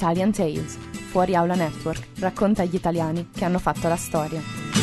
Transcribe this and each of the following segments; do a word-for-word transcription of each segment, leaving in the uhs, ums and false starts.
Italian Tales. Fuori Aula Network racconta gli italiani che hanno fatto la storia.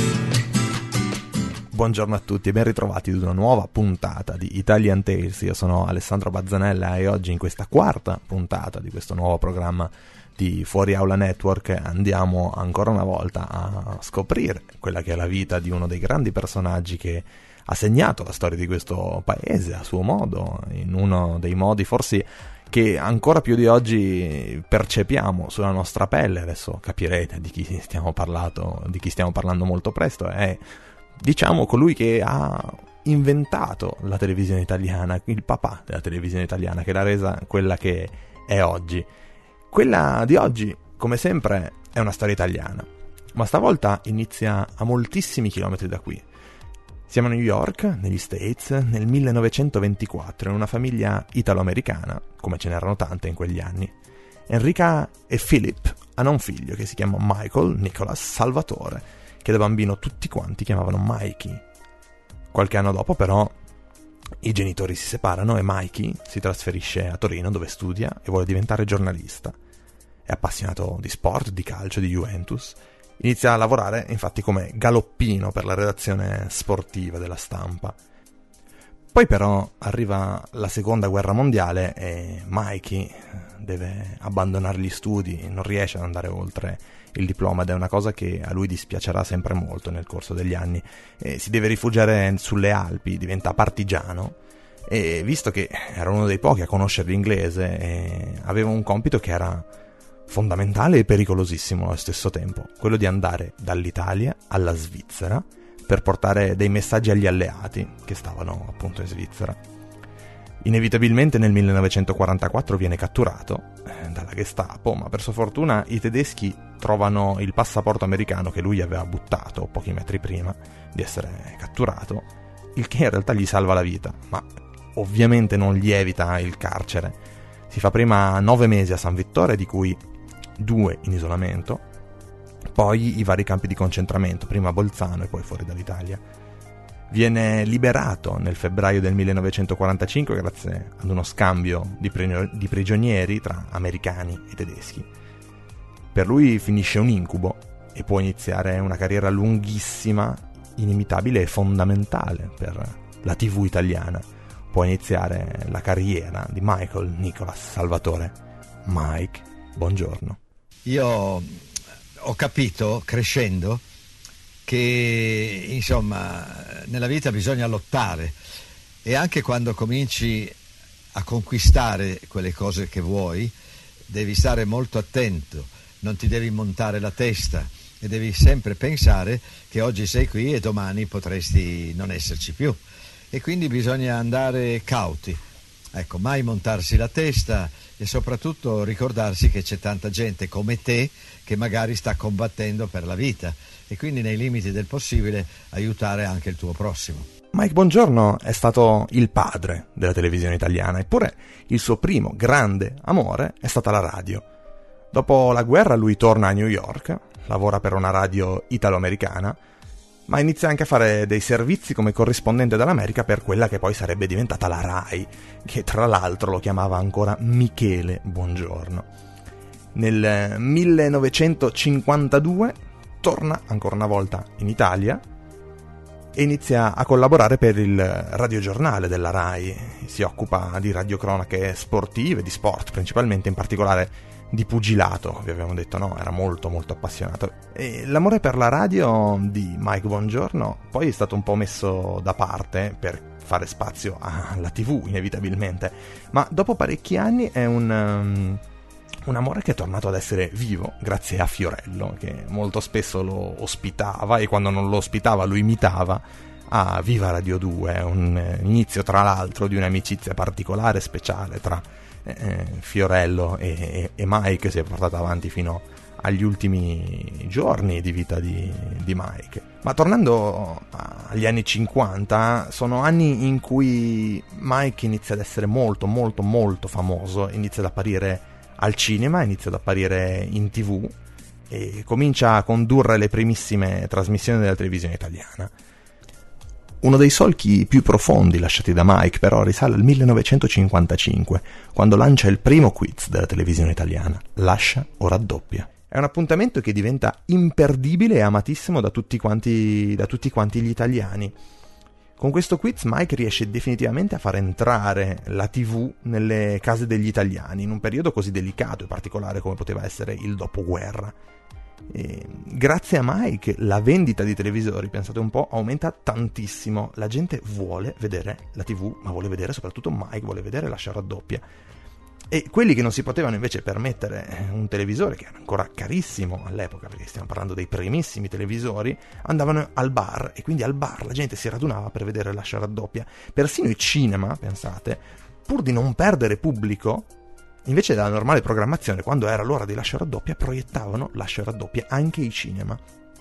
Buongiorno a tutti e ben ritrovati ad una nuova puntata di Italian Tales. Io sono Alessandro Bazzanella e oggi in questa quarta puntata di questo nuovo programma di Fuori Aula Network andiamo ancora una volta a scoprire quella che è la vita di uno dei grandi personaggi che ha segnato la storia di questo paese a suo modo, in uno dei modi forse che ancora più di oggi percepiamo sulla nostra pelle. Adesso capirete di chi stiamo parlando, di chi stiamo parlando molto presto. È, diciamo, colui che ha inventato la televisione italiana, il papà della televisione italiana, che l'ha resa quella che è oggi. Quella di oggi, come sempre, è una storia italiana, ma stavolta inizia a moltissimi chilometri da qui. Siamo a New York, negli States, nel millenovecentoventiquattro, in una famiglia italo-americana, come ce n'erano tante in quegli anni. Enrica e Philip hanno un figlio che si chiama Michael Nicholas Salvatore, che da bambino tutti quanti chiamavano Mikey. Qualche anno dopo, però, i genitori si separano e Mikey si trasferisce a Torino, dove studia e vuole diventare giornalista. È appassionato di sport, di calcio, di Juventus. Inizia a lavorare infatti come galoppino per la redazione sportiva della Stampa. Poi però arriva la seconda guerra mondiale e Mikey deve abbandonare gli studi, non riesce ad andare oltre il diploma ed è una cosa che a lui dispiacerà sempre molto nel corso degli anni. E si deve rifugiare sulle Alpi, diventa partigiano e visto che era uno dei pochi a conoscere l'inglese e aveva un compito che era fondamentale e pericolosissimo allo stesso tempo, quello di andare dall'Italia alla Svizzera per portare dei messaggi agli alleati che stavano appunto in Svizzera. Inevitabilmente nel millenovecentoquarantaquattro viene catturato eh, dalla Gestapo, ma per sua fortuna i tedeschi trovano il passaporto americano che lui aveva buttato pochi metri prima di essere catturato, il che in realtà gli salva la vita, ma ovviamente non gli evita il carcere. Si fa prima nove mesi a San Vittore, di cui due in isolamento, poi i vari campi di concentramento, prima a Bolzano e poi fuori dall'Italia. Viene liberato nel febbraio del millenovecentoquarantacinque grazie ad uno scambio di, pre- di prigionieri tra americani e tedeschi. Per lui finisce un incubo e può iniziare una carriera lunghissima, inimitabile e fondamentale per la tivù italiana. Può iniziare la carriera di Michael Nicholas Salvatore. Mike, buongiorno. Io ho capito, crescendo, che insomma nella vita bisogna lottare e anche quando cominci a conquistare quelle cose che vuoi devi stare molto attento, non ti devi montare la testa e devi sempre pensare che oggi sei qui e domani potresti non esserci più e quindi bisogna andare cauti. Ecco, mai montarsi la testa e soprattutto ricordarsi che c'è tanta gente come te che magari sta combattendo per la vita e quindi nei limiti del possibile aiutare anche il tuo prossimo. Mike Bongiorno è stato il padre della televisione italiana, eppure il suo primo grande amore è stata la radio. Dopo la guerra lui torna a New York, lavora per una radio italo-americana, ma inizia anche a fare dei servizi come corrispondente dall'America per quella che poi sarebbe diventata la RAI, che tra l'altro lo chiamava ancora Michele Bongiorno. Nel millenovecentocinquantadue torna ancora una volta in Italia e inizia a collaborare per il radiogiornale della RAI. Si occupa di radiocronache sportive, di sport principalmente, in particolare di pugilato, vi avevamo detto, no? Era molto molto appassionato. E l'amore per la radio di Mike Bongiorno poi è stato un po' messo da parte per fare spazio alla tivù, inevitabilmente, ma dopo parecchi anni è un, um, un amore che è tornato ad essere vivo grazie a Fiorello, che molto spesso lo ospitava e quando non lo ospitava lo imitava a Viva Radio due, un inizio tra l'altro di un'amicizia particolare, speciale tra Eh, Fiorello e, e Mike, si è portata avanti fino agli ultimi giorni di vita di, di Mike. Ma tornando agli anni cinquanta, sono anni in cui Mike inizia ad essere molto molto molto famoso, inizia ad apparire al cinema, inizia ad apparire in tivù e comincia a condurre le primissime trasmissioni della televisione italiana. Uno dei solchi più profondi lasciati da Mike però risale al millenovecentocinquantacinque, quando lancia il primo quiz della televisione italiana, Lascia o raddoppia. È un appuntamento che diventa imperdibile e amatissimo da tutti quanti, da tutti quanti gli italiani. Con questo quiz Mike riesce definitivamente a far entrare la tivù nelle case degli italiani, in un periodo così delicato e particolare come poteva essere il dopoguerra. E grazie a Mike la vendita di televisori, pensate un po', aumenta tantissimo. La gente vuole vedere la tivù, ma vuole vedere soprattutto Mike, vuole vedere Lascia o raddoppia. E quelli che non si potevano invece permettere un televisore, che era ancora carissimo all'epoca, perché stiamo parlando dei primissimi televisori, andavano al bar, e quindi al bar la gente si radunava per vedere Lascia o raddoppia. Persino i cinema, pensate, pur di non perdere pubblico, invece della normale programmazione, quando era l'ora di Lascia o raddoppia, proiettavano Lascia o raddoppia anche i cinema.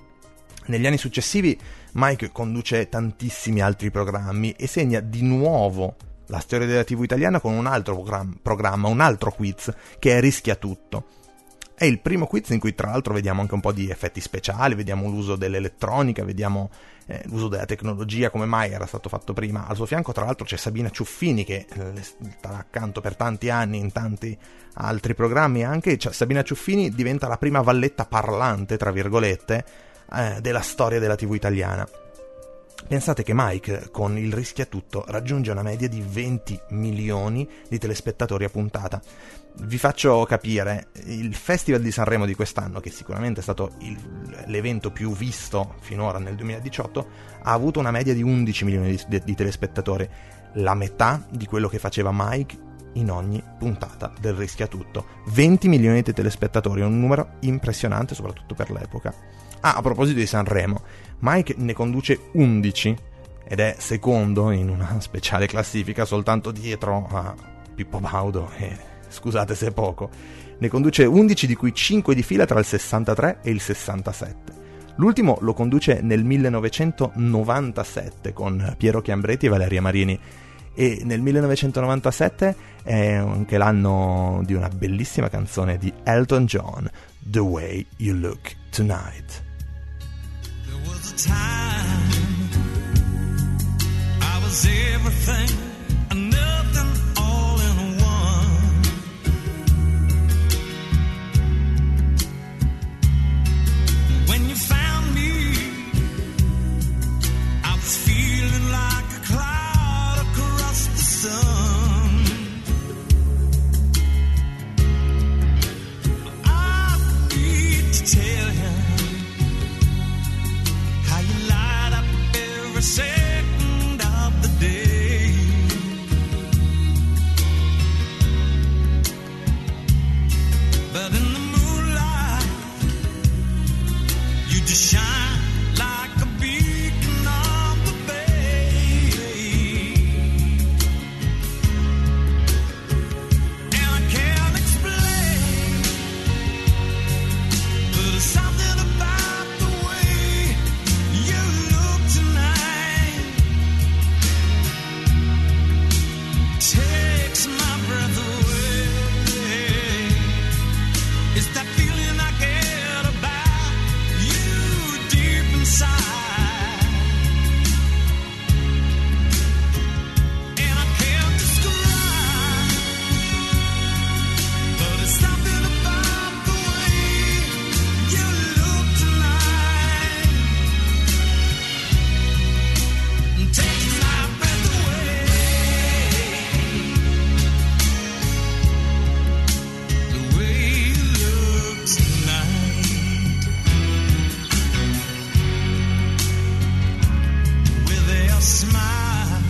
Negli anni successivi Mike conduce tantissimi altri programmi e segna di nuovo la storia della tivù italiana con un altro programma, un altro quiz, che è Rischia tutto. È il primo quiz in cui tra l'altro vediamo anche un po' di effetti speciali, vediamo l'uso dell'elettronica, vediamo eh, l'uso della tecnologia come mai era stato fatto prima. Al suo fianco tra l'altro c'è Sabina Ciuffini, che eh, starà accanto per tanti anni in tanti altri programmi anche. Cioè, Sabina Ciuffini diventa la prima valletta parlante, tra virgolette, eh, della storia della tivù italiana. Pensate che Mike con il Rischia tutto raggiunge una media di venti milioni di telespettatori a puntata. Vi faccio capire, il Festival di Sanremo di quest'anno, che sicuramente è stato il, l'evento più visto finora nel duemiladiciotto, ha avuto una media di undici milioni di, di, di telespettatori, la metà di quello che faceva Mike in ogni puntata del Rischia tutto. venti milioni di telespettatori, un numero impressionante soprattutto per l'epoca. Ah, a proposito di Sanremo, Mike ne conduce undici ed è secondo in una speciale classifica, soltanto dietro a Pippo Baudo, e scusate se è poco. Ne conduce undici, di cui cinque di fila tra il sessantatré e il sessantasette. L'ultimo lo conduce nel millenovecentonovantasette con Piero Chiambretti e Valeria Marini, e nel millenovecentonovantasette è anche l'anno di una bellissima canzone di Elton John, The Way You Look Tonight. There was a time I was everything and nothing all in one. When you found me, I was feeling like a cloud across the sun. I need to tell you how you light up every second of the day. But in the moonlight, you just shine like a beacon on the bay. And I can't explain, but there's something about the way you look tonight takes my breath away. It's that feeling I get about you deep inside, and I can't describe, but it's something about the way you look tonight takes my breath away. The way you look tonight, with a smile,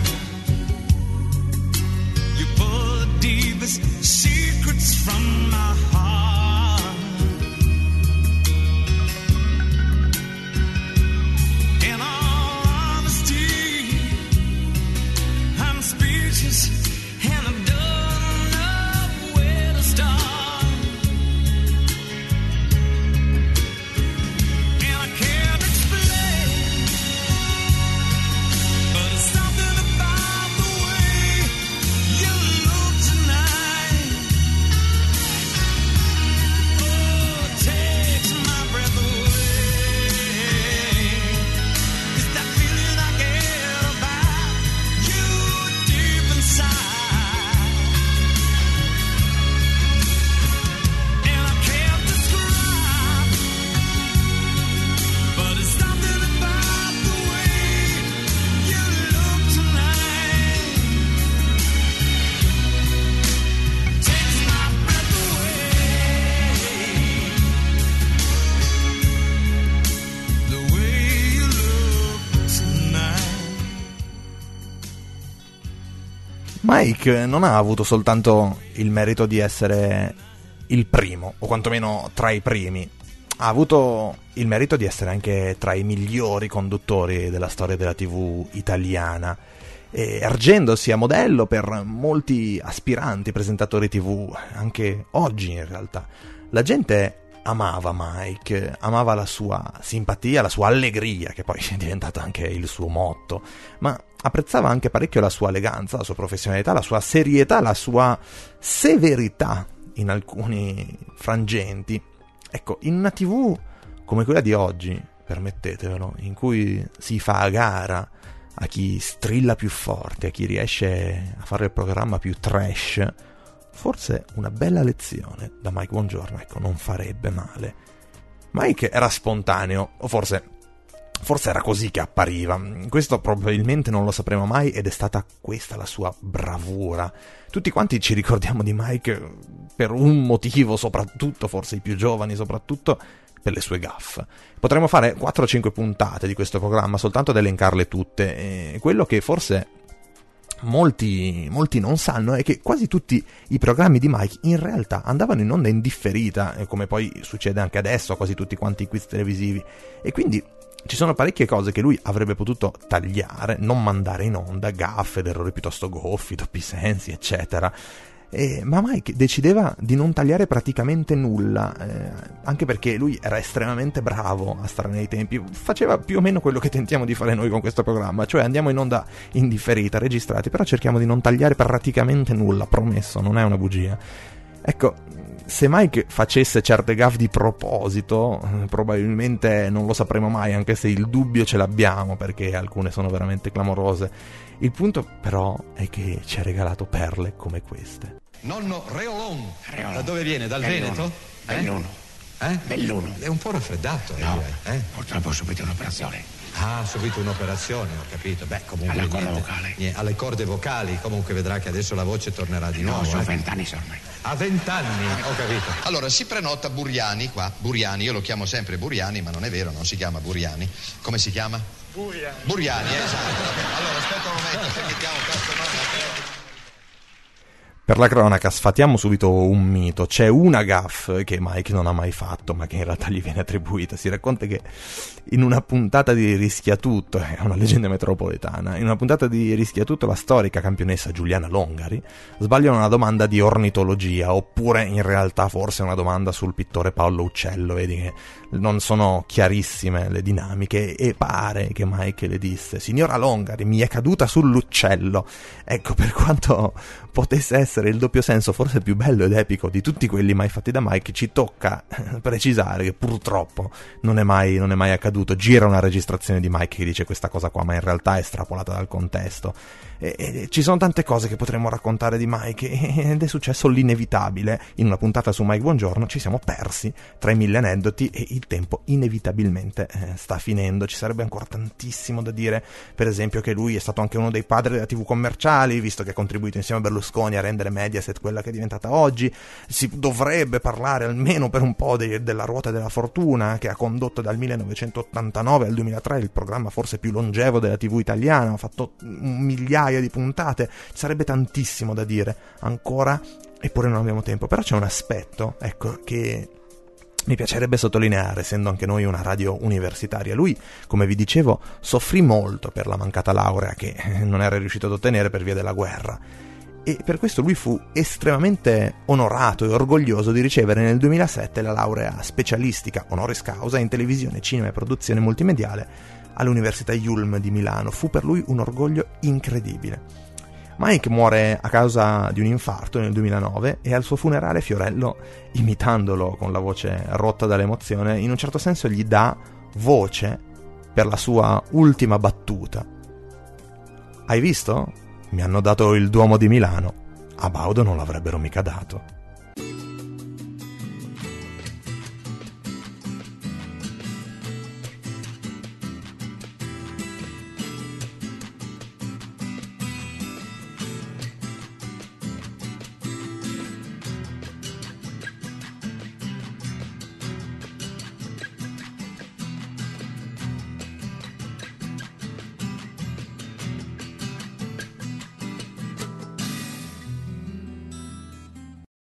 you pull the deepest secrets from my heart. In all honesty, I'm speechless and I don't know where to start. And I can't explain, but it's something about the way you look tonight. Oh, it takes my breath away. It's that feeling I get about Mike non ha avuto soltanto il merito di essere il primo, o quantomeno tra i primi, ha avuto il merito di essere anche tra i migliori conduttori della storia della tivù italiana, ergendosi a modello per molti aspiranti presentatori tivù, anche oggi in realtà. La gente amava Mike, amava la sua simpatia, la sua allegria, che poi è diventata anche il suo motto, ma apprezzava anche parecchio la sua eleganza, la sua professionalità, la sua serietà, la sua severità in alcuni frangenti. Ecco, in una tivù come quella di oggi, permettetevelo, in cui si fa a gara a chi strilla più forte, a chi riesce a fare il programma più trash, forse una bella lezione da Mike Bongiorno, ecco, non farebbe male. Mike era spontaneo, o forse, forse era così che appariva. Questo probabilmente non lo sapremo mai, ed è stata questa la sua bravura. Tutti quanti ci ricordiamo di Mike per un motivo, soprattutto, forse i più giovani soprattutto, per le sue gaffe. Potremmo fare quattro o cinque puntate di questo programma soltanto ad elencarle tutte, e quello che forse molti, molti non sanno è che quasi tutti i programmi di Mike in realtà andavano in onda in differita, come poi succede anche adesso a quasi tutti quanti i quiz televisivi, e quindi ci sono parecchie cose che lui avrebbe potuto tagliare, non mandare in onda, gaffe, errori piuttosto goffi, doppi sensi, eccetera. Eh, ma Mike decideva di non tagliare praticamente nulla, eh, anche perché lui era estremamente bravo a stare nei tempi. Faceva più o meno quello che tentiamo di fare noi con questo programma, cioè andiamo in onda in differita, registrati, però cerchiamo di non tagliare praticamente nulla, promesso, non è una bugia. Ecco, se Mike facesse certe gaffe di proposito, eh, probabilmente non lo sapremo mai, anche se il dubbio ce l'abbiamo, perché alcune sono veramente clamorose. Il punto però è che ci ha regalato perle come queste. Nonno Reolon, Reolon. da dove viene? Dal Belluno. Veneto? Belluno. Eh? Belluno. È un po' raffreddato, eh, No, direi, eh? purtroppo ho subito un'operazione. Ah, ha subito un'operazione, ho capito. Beh, comunque Alla corda niente, vocale. niente, alle corde vocali, comunque vedrà che adesso la voce tornerà di No, nuovo. sono eh. vent'anni ormai. A vent'anni, ho capito. Allora, si prenota Buriani qua, Buriani, io lo chiamo sempre Buriani, ma non è vero, non si chiama Buriani. Come si chiama? Buriani. Buriani, eh, esatto. Vabbè. Allora, aspetta un momento, se mettiamo questo nome. Per la cronaca sfatiamo subito un mito. C'è una gaffe che Mike non ha mai fatto, ma che in realtà gli viene attribuita. Si racconta che in una puntata di Rischiatutto, è una leggenda metropolitana, in una puntata di Rischiatutto la storica campionessa Giuliana Longari sbaglia una domanda di ornitologia, oppure in realtà forse una domanda sul pittore Paolo Uccello. Vedi che non sono chiarissime le dinamiche, e pare che Mike le disse: signora Longari, mi è caduta sull'uccello. Ecco, per quanto potesse essere il doppio senso forse più bello ed epico di tutti quelli mai fatti da Mike, ci tocca precisare che purtroppo non è mai, non è mai accaduto. Gira una registrazione di Mike che dice questa cosa qua, ma in realtà è estrapolata dal contesto. E, e, ci sono tante cose che potremmo raccontare di Mike, ed è successo l'inevitabile. In una puntata su Mike Bongiorno ci siamo persi tra i mille aneddoti, e il tempo inevitabilmente eh, sta finendo. Ci sarebbe ancora tantissimo da dire, per esempio che lui è stato anche uno dei padri della tivù commerciali, visto che ha contribuito insieme a Berlusconi a rendere Mediaset quella che è diventata oggi. Si dovrebbe parlare almeno per un po' de- della ruota della fortuna, che ha condotto dal millenovecentottantanove al duemilatré il programma forse più longevo della tivù italiana, ha fatto un migliaia di puntate. Ci sarebbe tantissimo da dire ancora, eppure non abbiamo tempo. Però c'è un aspetto, ecco, che mi piacerebbe sottolineare, essendo anche noi una radio universitaria. Lui, come vi dicevo, soffrì molto per la mancata laurea che non era riuscito ad ottenere per via della guerra, e per questo lui fu estremamente onorato e orgoglioso di ricevere nel duemilasette la laurea specialistica honoris causa in televisione, cinema e produzione multimediale all'Università Yulm di Milano. Fu per lui un orgoglio incredibile. Mike muore a causa di un infarto nel duemilanove, e al suo funerale Fiorello, imitandolo con la voce rotta dall'emozione, in un certo senso gli dà voce per la sua ultima battuta. Hai visto? Mi hanno dato il Duomo di Milano. A Baudo non l'avrebbero mica dato.